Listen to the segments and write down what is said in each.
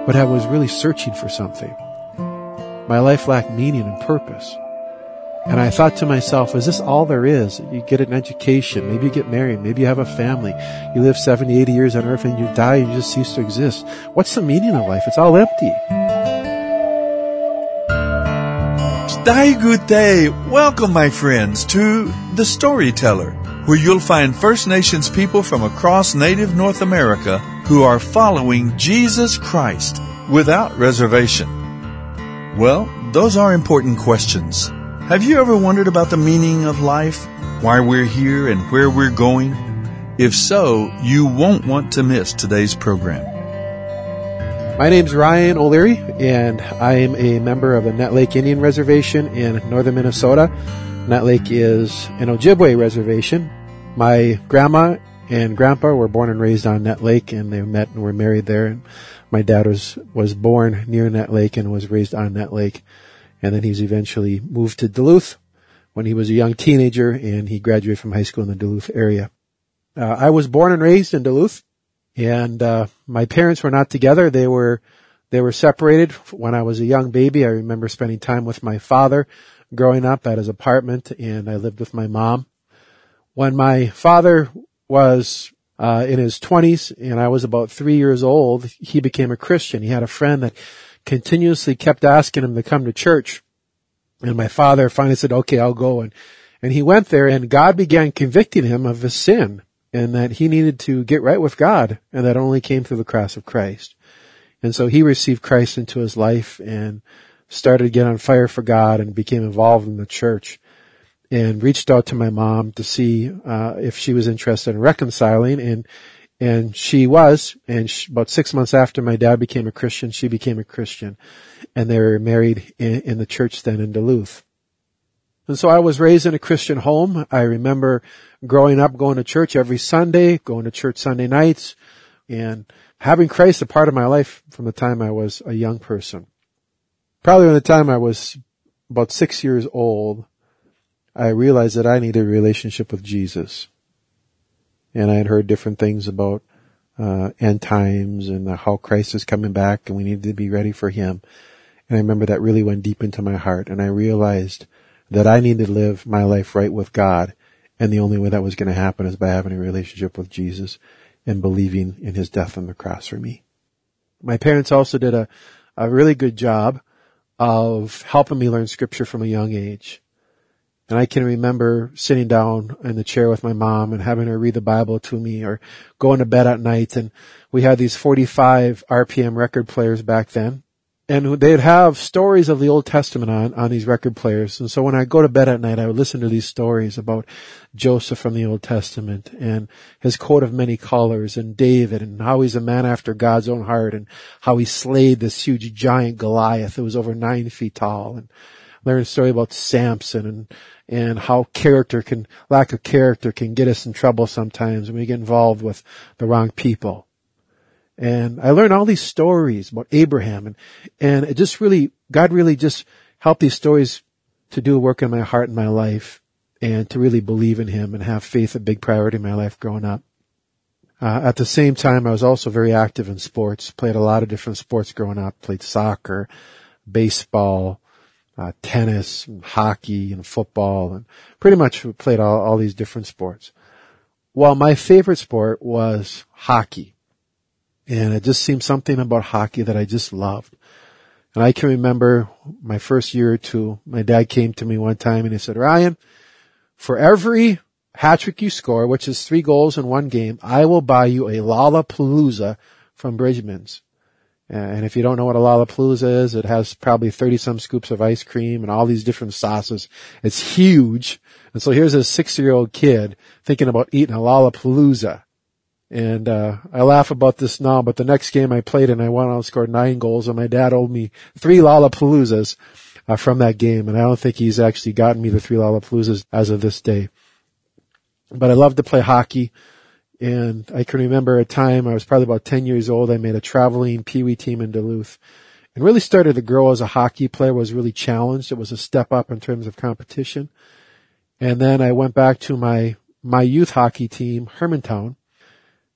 but I was really searching for something. My life lacked meaning and purpose. And I thought to myself, is this all there is? You get an education, maybe you get married, maybe you have a family, you live 70, 80 years on earth and you die and you just cease to exist. What's the meaning of life? It's all empty. Good day. Welcome, my friends, to The Storyteller, where you'll find First Nations people from across native North America who are following Jesus Christ without reservation. Well, those are important questions. Have you ever wondered about the meaning of life, why we're here and where we're going? If so, you won't want to miss today's program. My name's Ryan O'Leary, and I am a member of the Nett Lake Indian Reservation in northern Minnesota. Nett Lake is an Ojibwe reservation. My grandma and grandpa were born and raised on Nett Lake, and they met and were married there. And my dad was born near Nett Lake and was raised on Nett Lake. And then he's eventually moved to Duluth when he was a young teenager, and he graduated from high school in the Duluth area. I was born and raised in Duluth, and my parents were not together. They were separated when I was a young baby. I remember spending time with my father growing up at his apartment, and I lived with my mom. When my father was in his 20s and I was about 3 years old, he became a Christian. He had a friend that continuously kept asking him to come to church. And my father finally said, okay, I'll go. And he went there, and God began convicting him of his sin and that he needed to get right with God, and that only came through the cross of Christ. And so he received Christ into his life and started to get on fire for God and became involved in the church and reached out to my mom to see if she was interested in reconciling. And she was, and about 6 months after my dad became a Christian, she became a Christian, and they were married in the church then in Duluth. And so I was raised in a Christian home. I remember growing up, going to church every Sunday, going to church Sunday nights, and having Christ a part of my life from the time I was a young person. Probably by the time I was about 6 years old, I realized that I needed a relationship with Jesus. And I had heard different things about end times and how Christ is coming back and we needed to be ready for him. And I remember that really went deep into my heart. And I realized that I needed to live my life right with God. And the only way that was going to happen is by having a relationship with Jesus and believing in his death on the cross for me. My parents also did a really good job of helping me learn scripture from a young age. And I can remember sitting down in the chair with my mom and having her read the Bible to me, or going to bed at night. And we had these 45 RPM record players back then. And they'd have stories of the Old Testament on these record players. And so when I go to bed at night, I would listen to these stories about Joseph from the Old Testament and his coat of many colors, and David, and how he's a man after God's own heart, and how he slayed this huge giant Goliath that was over 9 feet tall, and learn a story about Samson and how lack of character can get us in trouble sometimes when we get involved with the wrong people. And I learned all these stories about Abraham, and it just really, God really just helped these stories to do a work in my heart and my life, and to really believe in him and have faith a big priority in my life growing up. At the same time, I was also very active in sports, played a lot of different sports growing up, played soccer, baseball, tennis, and hockey, and football, and pretty much played all these different sports. Well, my favorite sport was hockey. And it just seemed something about hockey that I just loved. And I can remember my first year or two, my dad came to me one time and he said, Ryan, for every hat trick you score, which is 3 goals in one game, I will buy you a Lollapalooza from Bridgman's. And if you don't know what a Lollapalooza is, it has probably 30-some scoops of ice cream and all these different sauces. It's huge. And so here's a 6-year-old kid thinking about eating a Lollapalooza. And I laugh about this now, but the next game I played and I went out and scored 9 goals, and my dad owed me 3 Lollapaloozas from that game. And I don't think he's actually gotten me the 3 Lollapaloozas as of this day. But I loved to play hockey. And I can remember a time, I was probably about 10 years old, I made a traveling Pee-wee team in Duluth. And really started to grow as a hockey player, was really challenged. It was a step up in terms of competition. And then I went back to my youth hockey team, Hermantown.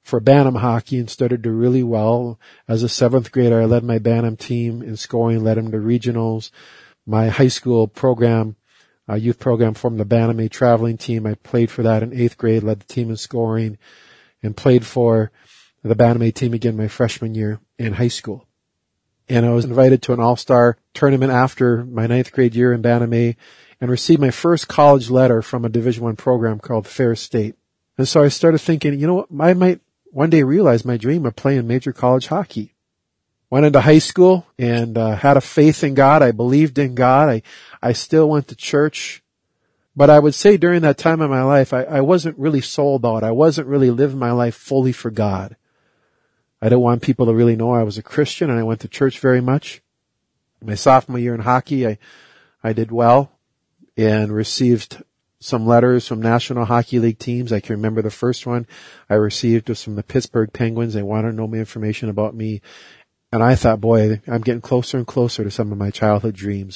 for Bantam hockey and started to do really well. As a 7th grader, I led my Bantam team in scoring, led them to regionals. My high school program, youth program, formed the Bantam A traveling team. I played for that in 8th grade, led the team in scoring, and played for the Bantam A team again my freshman year in high school. And I was invited to an all-star tournament after my 9th grade year in Bantam A and received my first college letter from a Division I program called Ferris State. And so I started thinking, you know what, I might one day realize my dream of playing major college hockey. Went into high school and had a faith in God. I believed in God. I still went to church. But I would say during that time in my life, I wasn't really sold out. I wasn't really living my life fully for God. I didn't want people to really know I was a Christian, and I went to church very much. My sophomore year in hockey, I did well and received some letters from National Hockey League teams. I can remember the first one I received was from the Pittsburgh Penguins. They wanted to know more information about me. And I thought, boy, I'm getting closer and closer to some of my childhood dreams.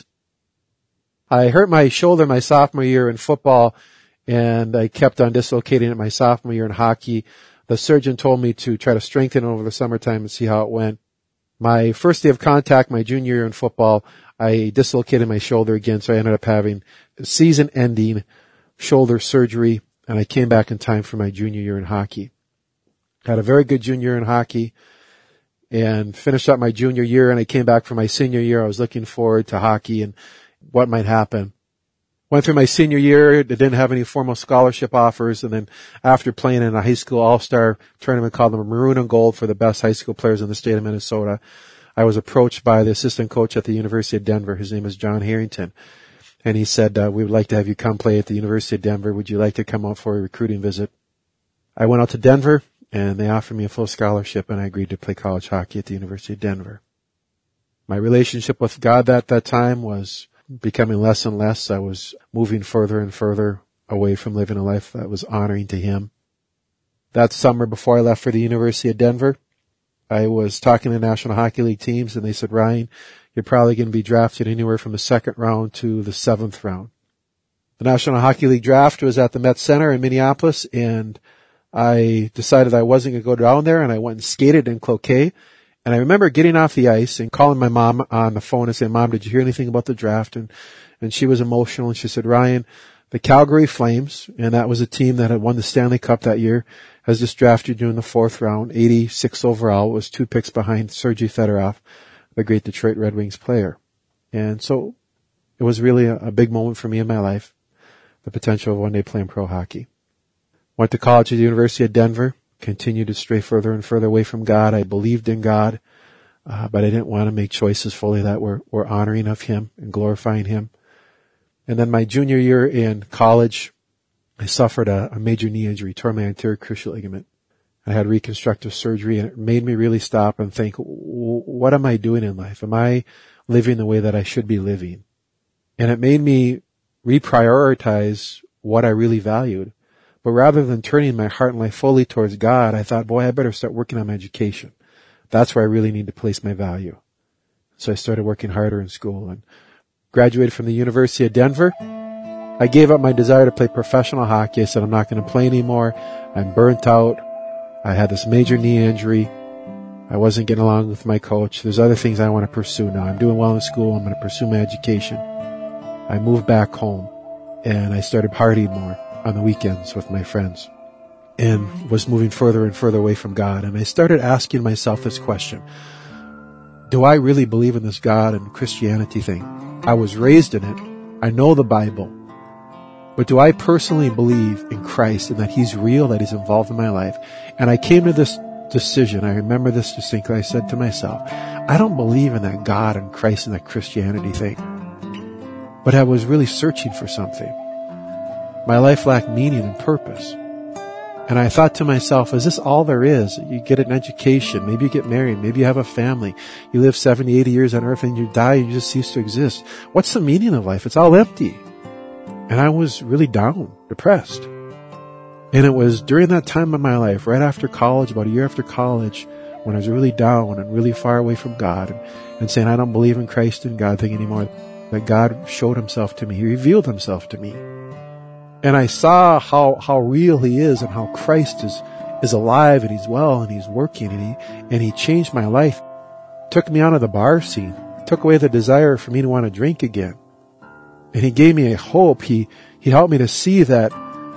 I hurt my shoulder my sophomore year in football, and I kept on dislocating it my sophomore year in hockey. The surgeon told me to try to strengthen it over the summertime and see how it went. My first day of contact, my junior year in football, I dislocated my shoulder again, so I ended up having season-ending shoulder surgery, and I came back in time for my junior year in hockey. Had a very good junior year in hockey and finished up my junior year, and I came back for my senior year. I was looking forward to hockey and what might happen. Went through my senior year, didn't have any formal scholarship offers, and then after playing in a high school all-star tournament called the Maroon and Gold for the best high school players in the state of Minnesota, I was approached by the assistant coach at the University of Denver. His name is John Harrington. And he said, we would like to have you come play at the University of Denver. Would you like to come out for a recruiting visit? I went out to Denver, and they offered me a full scholarship, and I agreed to play college hockey at the University of Denver. My relationship with God at that time was becoming less and less. I was moving further and further away from living a life that was honoring to Him. That summer before I left for the University of Denver, I was talking to National Hockey League teams, and they said, Ryan, you're probably going to be drafted anywhere from the 2nd round to the 7th round. The National Hockey League draft was at the Met Center in Minneapolis, and I decided I wasn't going to go down there, and I went and skated in Cloquet. And I remember getting off the ice and calling my mom on the phone and saying, Mom, did you hear anything about the draft? And she was emotional, and she said, Ryan, the Calgary Flames, and that was a team that had won the Stanley Cup that year, has just drafted you in the 4th round, 86 overall. It was 2 picks behind Sergei Fedorov, the great Detroit Red Wings player. And so it was really a big moment for me in my life, the potential of one day playing pro hockey. Went to college at the University of Denver, continued to stray further and further away from God. I believed in God, but I didn't want to make choices fully that were honoring of Him and glorifying Him. And then my junior year in college, I suffered a major knee injury, tore my anterior cruciate ligament. I had reconstructive surgery, and it made me really stop and think, what am I doing in life? Am I living the way that I should be living? And it made me reprioritize what I really valued. But rather than turning my heart and life fully towards God, I thought, boy, I better start working on my education. That's where I really need to place my value. So I started working harder in school and graduated from the University of Denver. I gave up my desire to play professional hockey. I said, I'm not going to play anymore. I'm burnt out. I had this major knee injury. I wasn't getting along with my coach. There's other things I want to pursue now. I'm doing well in school. I'm going to pursue my education. I moved back home, and I started partying more on the weekends with my friends and was moving further and further away from God. And I started asking myself this question: do I really believe in this God and Christianity thing? I was raised in it. I know the Bible. But do I personally believe in Christ and that He's real, that He's involved in my life? And I came to this decision. I remember this distinctly. I said to myself, I don't believe in that God and Christ and that Christianity thing. But I was really searching for something. My life lacked meaning and purpose. And I thought to myself, is this all there is? You get an education, maybe you get married, maybe you have a family, you live 70, 80 years on earth and you die, you just cease to exist. What's the meaning of life? It's all empty. And I was really down, depressed. And it was during that time of my life, right after college, about a year after college, when I was really down and really far away from God and saying, I don't believe in Christ and God thing anymore, that God showed Himself to me. He revealed Himself to me. And I saw how real He is and how Christ is alive and He's well and He's working and He changed my life. Took me out of the bar scene. Took away the desire for me to want to drink again. And He gave me a hope. He helped me to see that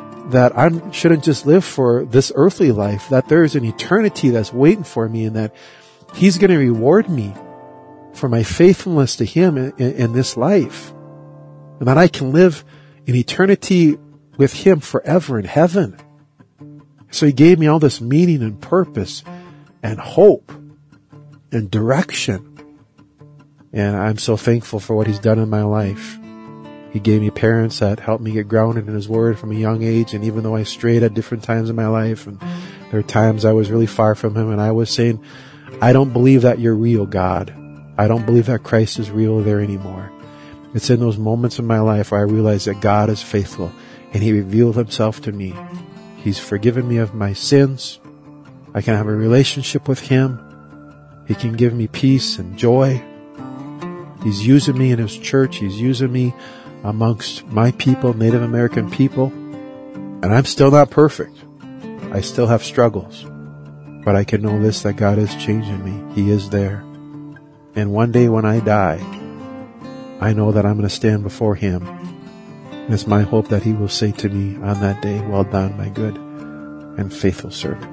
I shouldn't just live for this earthly life, that there's an eternity that's waiting for me, and that He's going to reward me for my faithfulness to Him in this life. And that I can live in eternity with Him forever in heaven. So He gave me all this meaning and purpose and hope and direction. And I'm so thankful for what He's done in my life. He gave me parents that helped me get grounded in His Word from a young age. And even though I strayed at different times in my life, and there were times I was really far from Him, and I was saying, I don't believe that You're real, God. I don't believe that Christ is real there anymore. It's in those moments in my life where I realized that God is faithful, and He revealed Himself to me. He's forgiven me of my sins. I can have a relationship with Him. He can give me peace and joy. He's using me in His church. He's using me amongst my people, Native American people. And I'm still not perfect. I still have struggles. But I can know this, that God is changing me. He is there. And one day when I die, I know that I'm going to stand before Him. And it's my hope that He will say to me on that day, well done, my good and faithful servant.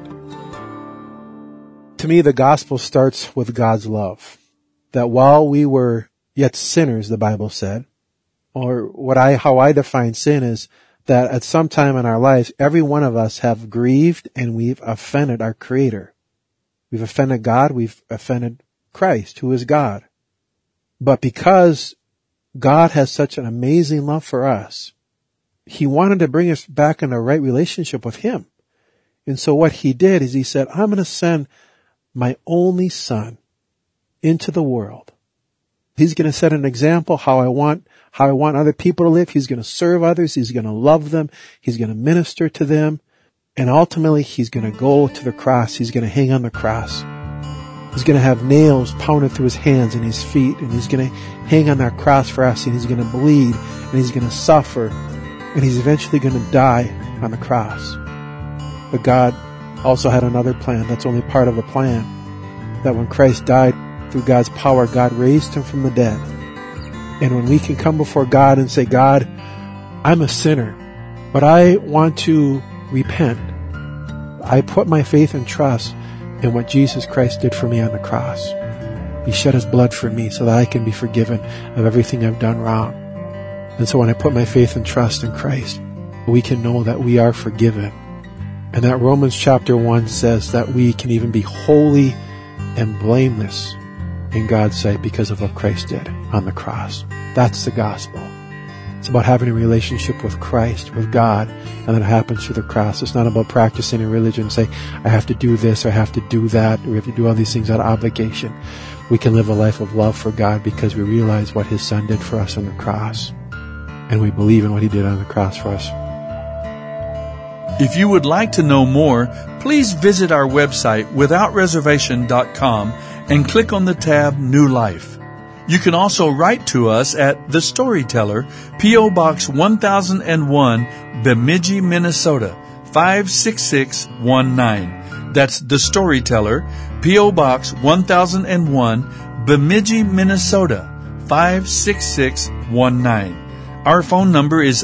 To me, the gospel starts with God's love. That while we were yet sinners, the Bible said, or how I define sin is that at some time in our lives, every one of us have grieved and we've offended our Creator. We've offended God, we've offended Christ, who is God. But because God has such an amazing love for us, He wanted to bring us back in a right relationship with Him. And so what He did is He said, I'm going to send my only Son into the world. He's going to set an example how I want other people to live. He's going to serve others. He's going to love them. He's going to minister to them. And ultimately, He's going to go to the cross. He's going to hang on the cross. He's going to have nails pounded through His hands and His feet. And He's going to hang on that cross for us. And He's going to bleed. And He's going to suffer. And He's eventually going to die on the cross. But God also had another plan. That's only part of the plan. That when Christ died, through God's power, God raised Him from the dead. And when we can come before God and say, God, I'm a sinner, but I want to repent. I put my faith and trust in what Jesus Christ did for me on the cross. He shed His blood for me so that I can be forgiven of everything I've done wrong. And so when I put my faith and trust in Christ, we can know that we are forgiven. And that Romans chapter 1 says that we can even be holy and blameless in God's sight because of what Christ did on the cross. That's the gospel. It's about having a relationship with Christ, with God, and that happens through the cross. It's not about practicing in religion and say, I have to do this, or I have to do that, or we have to do all these things out of obligation. We can live a life of love for God because we realize what His Son did for us on the cross. And we believe in what He did on the cross for us. If you would like to know more, please visit our website, withoutreservation.com, and click on the tab New Life. You can also write to us at The Storyteller, P.O. Box 1001, Bemidji, Minnesota, 56619. That's The Storyteller, P.O. Box 1001, Bemidji, Minnesota, 56619. Our phone number is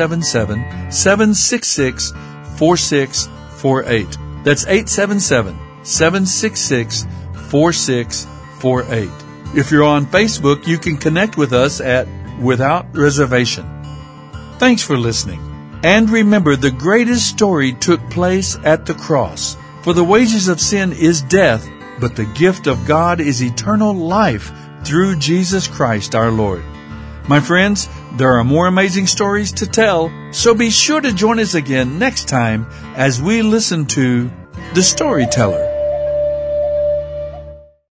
877-766-4648. That's 877-766-4648. If you're on Facebook, you can connect with us at Without Reservation. Thanks for listening. And remember, the greatest story took place at the cross. For the wages of sin is death, but the gift of God is eternal life through Jesus Christ our Lord. My friends, there are more amazing stories to tell, so be sure to join us again next time as we listen to The Storyteller.